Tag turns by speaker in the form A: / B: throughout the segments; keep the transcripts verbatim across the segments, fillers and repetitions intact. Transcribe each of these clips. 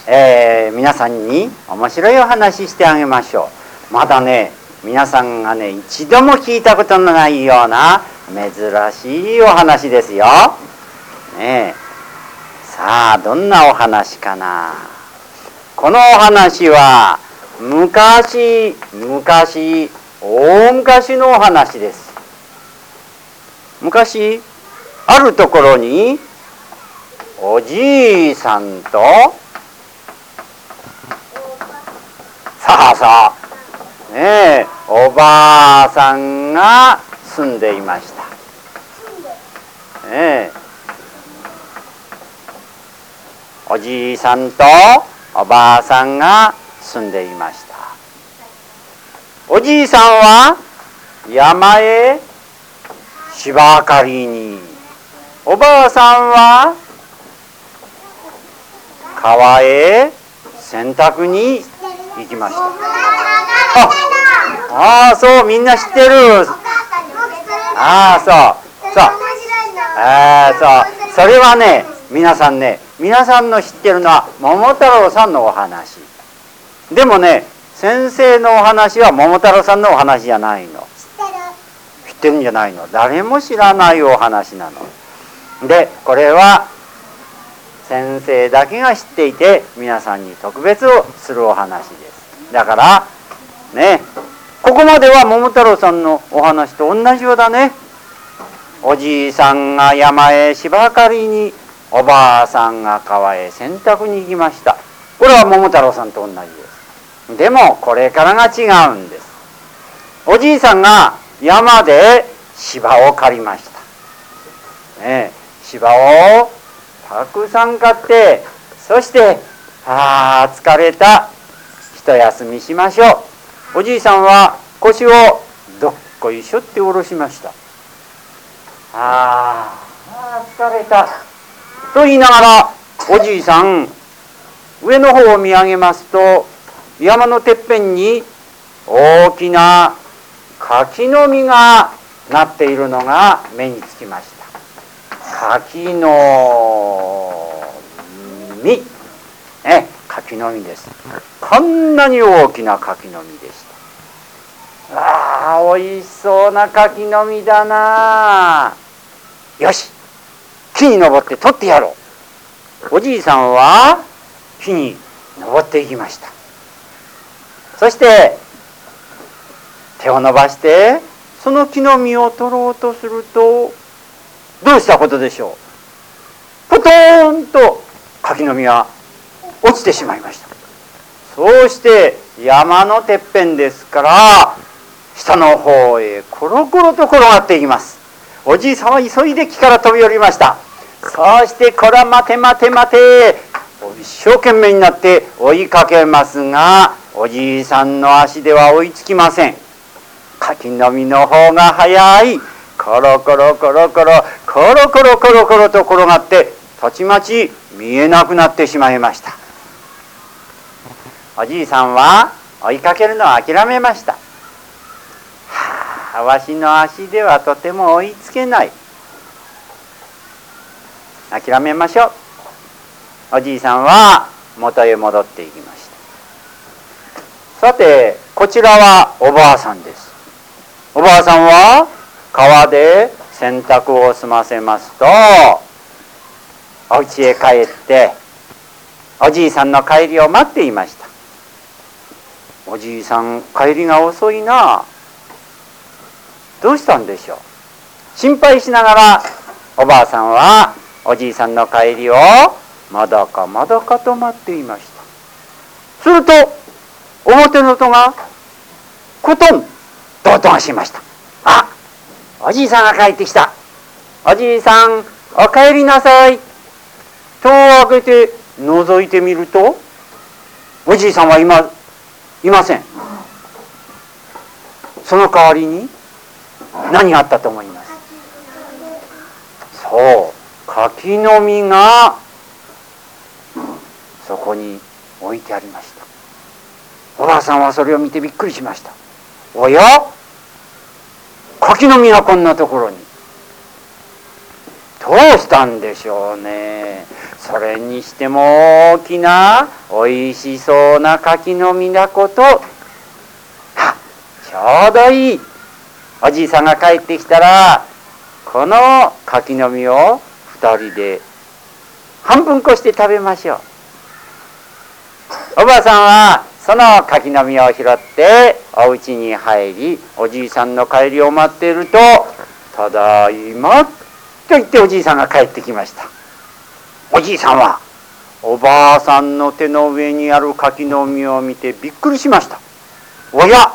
A: えー、皆さんに面白いお話ししてあげましょう。まだね、皆さんがね一度も聞いたことのないような珍しいお話ですよ。ねえ、さあどんなお話かな。このお話は昔昔大昔のお話です。昔あるところにおじいさんとさあさあねえおばあさんが住んでいました。ねえ、おじいさんとおばあさんが住んでいました。おじいさんは山へ芝刈りに、おばあさんは川へ洗濯に行きました。ああ、そう、みんな知ってる。ああ、そうそう、ああ、そう、それはね、皆さんね、皆さんの知ってるのは桃太郎さんのお話でもね、先生のお話は桃太郎さんのお話じゃないの。知ってるんじゃないの。誰も知らないお話なので、これは先生だけが知っていて皆さんに特別をするお話です。だからね、ここまでは桃太郎さんのお話と同じようだね。おじいさんが山へ芝刈りに、おばあさんが川へ洗濯に行きました。これは桃太郎さんと同じです。でもこれからが違うんです。おじいさんが山で芝を刈りました、ね、芝をたくさん刈って、そしてああ疲れた、一休みしましょう。おじいさんは腰をどっこいしょって下ろしました。ああ疲れたと言いながら、おじいさん上の方を見上げますと、山のてっぺんに大きな柿の実がなっているのが目につきました。柿の実、ね、柿の実です。こんなに大きな柿の実でした。ああ、おいしそうな柿の実だな。よし、木に登って取ってやろう。おじいさんは木に登っていきました。そして手を伸ばしてその木の実を取ろうとすると、どうしたことでしょう。ポトーンと柿の実が落ちてしまいました。そうして山のてっぺんですから下の方へコロコロと転がっていきます。おじいさんは急いで木から飛び降りました。そしてこら待て待て待て、一生懸命になって追いかけますが、おじいさんの足では追いつきません。柿の実の方が早い。コロコロコロコロコロコロコロコロと転がってたちまち見えなくなってしまいました。おじいさんは追いかけるのを諦めました。はあ、わしの足ではとても追いつけない。諦めましょう。おじいさんは元へ戻っていきました。さてこちらはおばあさんです。おばあさんは川で洗濯を済ませますと、お家へ帰っておじいさんの帰りを待っていました。おじいさん帰りが遅いな、どうしたんでしょう。心配しながらおばあさんはおじいさんの帰りをまだかまだかと待っていました。すると表の戸がコトンと音がしました。あ、おじいさんが帰ってきた。おじいさんお帰りなさい。戸を開けて覗いてみると、おじいさんはいま、いません。その代わりに何があったと思います。そう、柿の実がそこに置いてありました。おばあさんはそれを見てびっくりしました。おや、柿の実がこんなところに。どうしたんでしょうね。 それにしても大きなおいしそうな柿の実だこと、はちょうどいい。おじいさんが帰ってきたら、この柿の実を二人で半分こして食べましょう。おばあさんはその柿の実を拾ってお家に入り、おじいさんの帰りを待っていると、ただいまと言っておじいさんが帰ってきました。おじいさんはおばあさんの手の上にある柿の実を見てびっくりしました。おや、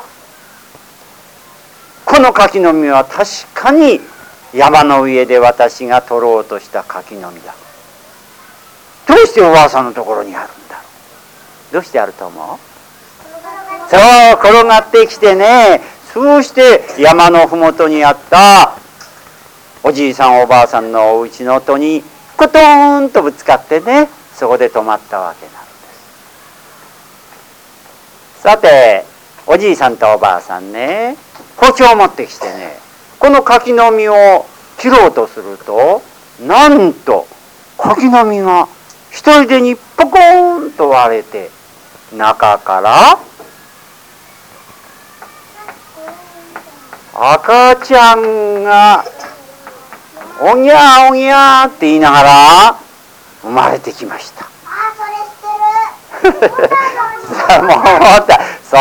A: この柿の実は確かに山の上で私が取ろうとした柿の実だ。どうしておばあさんのところにあるんだろう。どうしてあると思う？そう、転がってきてね、そうして山のふもとにあったおじいさんおばあさんのお家の戸にコトーンとぶつかってね、そこで止まったわけなんです。さて、おじいさんとおばあさんね、包丁を持ってきてね、この柿の実を切ろうとすると、なんと柿の実が一人でにポコーンと割れて、中から赤ちゃんがおぎゃーおぎゃーって言いながら生まれてきました。あ、それ知ってる。桃太郎、そう、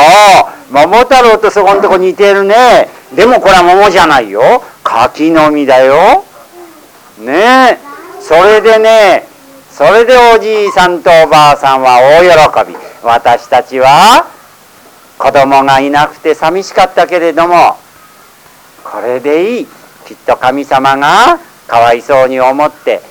A: 桃太郎とそこのとこ似てるね。でもこれは桃じゃないよ。柿の実だよ。ねえ、それでね、それでおじいさんとおばあさんは大喜び。私たちは子供がいなくて寂しかったけれども、これでいい。きっと神様がかわいそうに思って